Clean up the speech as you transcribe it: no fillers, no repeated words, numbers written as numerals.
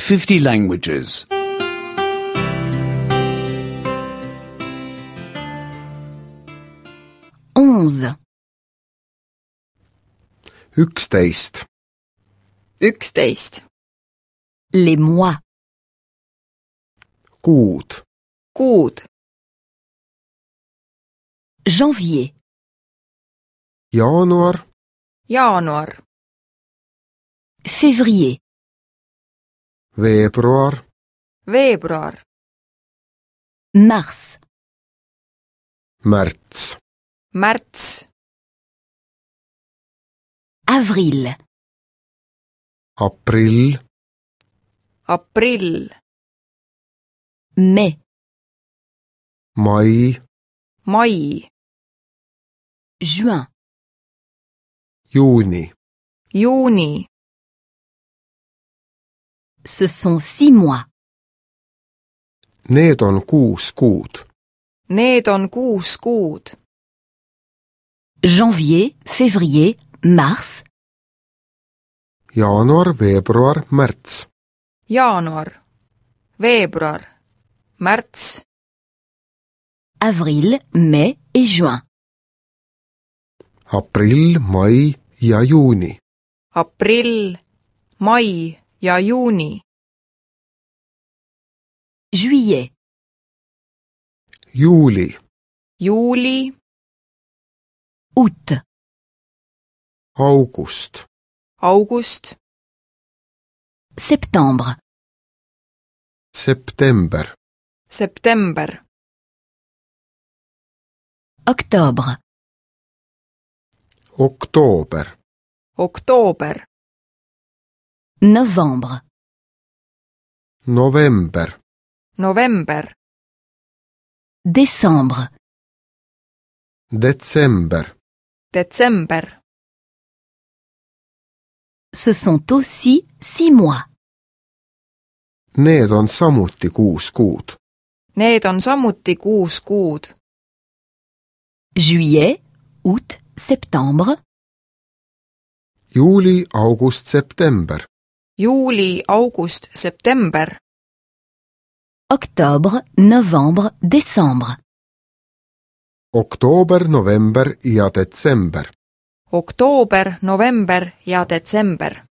50 languages. 11, 11, 11, les mois, kuud, kuud, janvier, jaanuar, jaanuar, février, veebruar, veebruar, mars, märts, märts, avril, aprill, aprill, mai, mai, mai, juin, juuni. juuni. Ce sont 6 mois. Need on 6 kuud. Need on 6 kuud. Janvier, février, mars, Jaanuar, veebruar, märts. Jaanuar, veebruar, märts, avril, mai et juin. Aprill, mai ja juuni. aprill, mai ja juuni. Juillet, Juuli, Juuli, août, august, august, septembre, september, september, octobre, oktoober, oktoober, novembre, november, november, décembre, detsember. detsember. Ce sont aussi 6 mois. Need on samuti 6 kuud. Need on samuti 6 kuud. Juillet, août, septembre, Juuli, august, september. Juuli, august, september, octobre, novembre, décembre. Oktoober, november ja detsember. oktoober, november ja detsember.